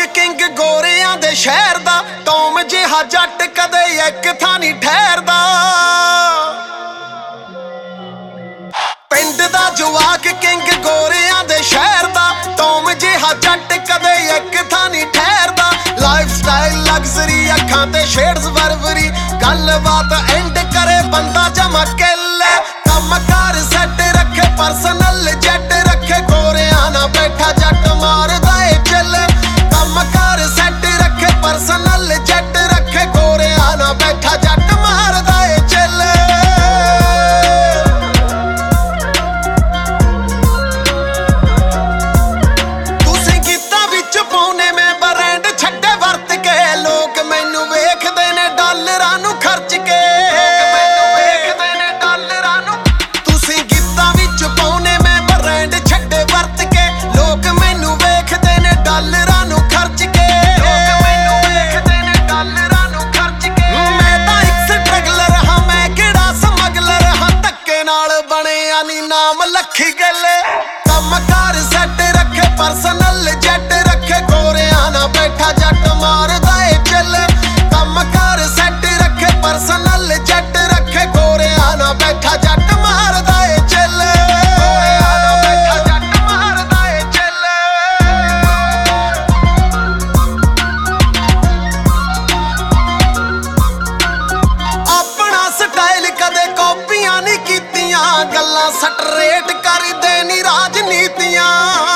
King ਗੋਰਿਆਂ ਦੇ ਸ਼ਹਿਰ ਦਾ, ਟੌਮ ਜਿਹਾ ਜੱਟ ਕਦੇ ਇੱਕ ਥਾਂ ਨਹੀਂ ਠਹਿਰਦਾ। ਪਿੰਡ ਦਾ ਜਵਾਕ ਕਿੰਗ ਗੋਰਿਆਂ ਦੇ ਸ਼ਹਿਰ ਦਾ, ਟੌਮ ਜਿਹਾ ਜੱਟ ਕਦੇ ਇੱਕ ਥਾਂ ਨਹੀਂ ਠਹਿਰਦਾ। ਲਾਈਫ ਸਟਾਈਲ ਲਗਜ਼ਰੀ, ਅੱਖਾਂ ਤੇ ਸ਼ੇਡਸ ਵਰਵਰੀ, ਗੱਲਬਾਤ ਐਂਡ ਕਰੇ ਬੰਦਾ ਜਮਾ ਕਿੱਲ। ਕੰਮ ਕਾਰ ਸੈੱਟ ਰੱਖੇ, ਪਰਸਨਲ ਜੈਟ ਰੱਖੇ, ਗੋਰਿਆਂ ਨਾਲ ਬੈਠਾ ਜੱਟ ਮਾਰਦਾ ਏ ਚੱਲ। ਕੰਮ ਕਾਰ ਸੈੱਟ ਰੱਖੇ, ਪਰਸਨਲ ਜੈਟ ਰੱਖੇ, ਗੋਰਿਆਂ ਨਾਲ ਬੈਠਾ ਜੱਟ ਮਾਰਦਾ ਏ ਚੱਲ। ਤੁਸੀਂ ਗੀਤਾਂ ਵਿੱਚ ਪਾਉਨੇ ਮੈਂ ਬ੍ਰਾਂਡ ਛੱਡੇ ਵਰਤ ਕੇ, ਲੋਕ ਮੈਨੂੰ ਵੇਖਦੇ ਨੇ ਡਾਲਰਾਂ ਨੂੰ ਖਰਚ ਕੇ। ਲੱਖੀ ਗੱਲ ਕੰਮ ਕਾਰ ਸੈੱਟ ਰੱਖੇ, ਪਰਸਨਲ ਜੈਟ ਰੱਖੇ, ਗੋਰਿਆਂ ਨਾਲ ਬੈਠਾ ਜੱਟ ਮਾਰਦਾ ਏ ਚੱਲ। ਕੰਮ ਕਾਰ ਸੈੱਟ ਰੱਖੇ, ਪਰਸਨਲ ਜੈਟ ਰੱਖੇ, ਗੋਰਿਆਂ ਨਾਲ ਬੈਠਾ ਜੱਟ ਮਾਰਦਾ ਏ ਚੱਲ। ਗੋਰਿਆਂ ਨਾਲ ਬੈਠਾ ਜੱਟ ਮਾਰਦਾ ਏ ਚੱਲ। ਆਪਣਾ ਸਟਾਈਲ ਕਦੇ ਕਾਪੀਆਂ ਨਹੀਂ ਕੀਤੀਆਂ, ਗੱਲਾਂ ਸਟਰੇਟ ਕਰਦੇ ਨੀ ਰਾਜਨੀਤੀਆਂ।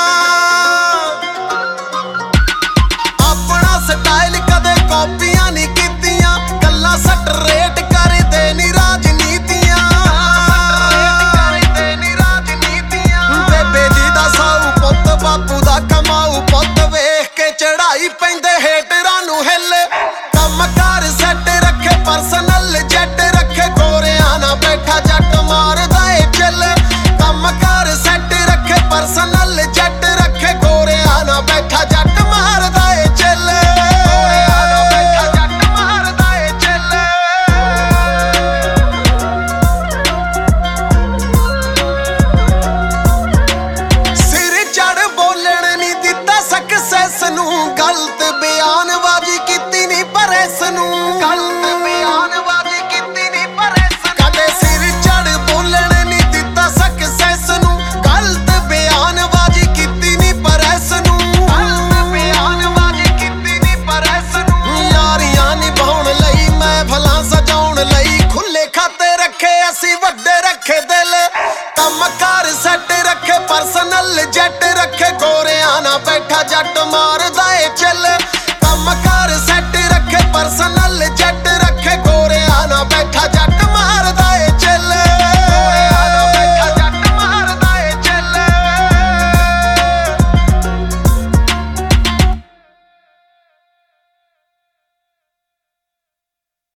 ਆਪਣਾ ਸਟਾਈਲ ਕਦੇ ਕਾਪੀਆਂ ਨਹੀਂ ਕੀਤੀਆਂ, ਗੱਲਾਂ ਸਟਰੇਟ ਕਰਦੇ ਨੀ ਰਾਜਨੀਤੀਆਂ। ਬੇਬੇ ਜੀ ਦਾ ਸਾਊ ਪੁੱਤ, ਬਾਪੂ ਦਾ ਕਮਾਊ ਪੁੱਤ, ਵੇਖ ਕੇ ਚੜਾਈ ਪੈਂਦੇ ਹੇਟਰਾਂ ਨੂੰ ਹਿੱਲ। ਕੰਮ ਕਾਰ ਸੈੱਟ ਰੱਖੇ, ਪਰਸਨਲ ਜੈਟ ਰੱਖੇ, ਗੋਰਿਆਂ ਨਾਲ ਬੈਠਾ ਜੱਟ ਮਾਰਦਾ ਏ ਚੱਲ। ਕੰਮ ਕਾਰ ਸੈੱਟ ਰੱਖੇ, ਪਰਸਨਲ ਜੈਟ ਰੱਖੇ, ਗੋਰਿਆਂ ਨਾਲ ਬੈਠਾ ਜੱਟ ਮਾਰਦਾ ਏ ਚੱਲ। ਗੋਰਿਆਂ ਨਾਲ ਬੈਠਾ ਜੱਟ ਮਾਰਦਾ ਏ ਚੱਲ। ਸਿਰ ਚੜ ਬੋਲਣ ਨਹੀਂ ਦਿੱਤਾ ਸਕਸੈਸ ਨੂੰ, ਗਲਤ ਬਿਆਨਬਾਜ਼ੀ ਕੀਤੀ ਨਹੀਂ ਪਰ ਇਸ ਨੂੰ। ਗਲਤ ਬਿਆਨਬਾਜ਼ੀ ਕੀਤੀ ਨਹੀਂ ਪਰ ਇਸ ਨੂੰ। ਕਦੇ ਸਿਰ ਚੜ ਬੋਲਣ ਨਹੀਂ ਦਿੱਤਾ ਸਕਸੈਸ ਨੂੰ, ਗਲਤ ਬਿਆਨਬਾਜ਼ੀ ਕੀਤੀ ਨਹੀਂ ਪਰ ਇਸ ਨੂੰ। ਗਲਤ ਬਿਆਨਬਾਜ਼ੀ ਕੀਤੀ ਨਹੀਂ ਪਰ ਇਸ ਨੂੰ। ਯਾਰੀਆਂ ਨਿਭਾਉਣ ਲਈ, ਮਹਿਫਲਾਂ ਸਜਾਉਣ ਲਈ, ਖੁੱਲੇ ਖਾਤੇ ਰੱਖੇ ਅਸੀਂ, ਵੱਡੇ ਰੱਖੇ ਦਿਲ। ਕੰਮ ਕਾਰ ਸੈੱਟ ਰੱਖੇ, ਪਰਸਨਲ ਜੈਟ ਰੱਖੇ, ਗੋਰਿਆਂ ਨਾਲ ਬੈਠਾ ਜੱਟ ਮਾਰਦਾ